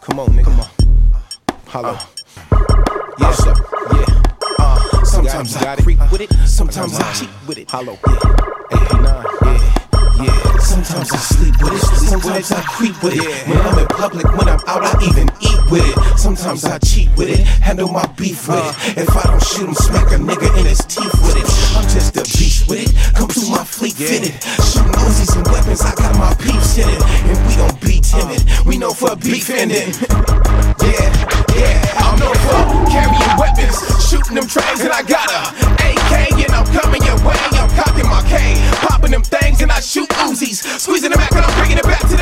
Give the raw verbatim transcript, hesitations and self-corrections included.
Come on, nigga. Come on. Hollow. Uh, yeah. What's up? Yeah. Uh, sometimes I creep with it. Sometimes I cheat with it. Hollow. Yeah. A P nine. Yeah. Yeah, sometimes I sleep with it, sometimes I creep with it. When I'm in public, when I'm out, I even eat with it. Sometimes I cheat with it, handle my beef with it. If I don't shoot him, smack a nigga in his teeth with it. I'm just a beast with it, come to my fleet fitted. Shooting Uzis and weapons, I got my peeps in it. And we don't be timid, we know for beef ending. Yeah, yeah, I'm known for carrying weapons, shooting them trains, and I got a A K, and I'm coming your way. I'm cocking my K, popping them things, and I shoot Uzis, squeezing them back, and I'm bringing it back to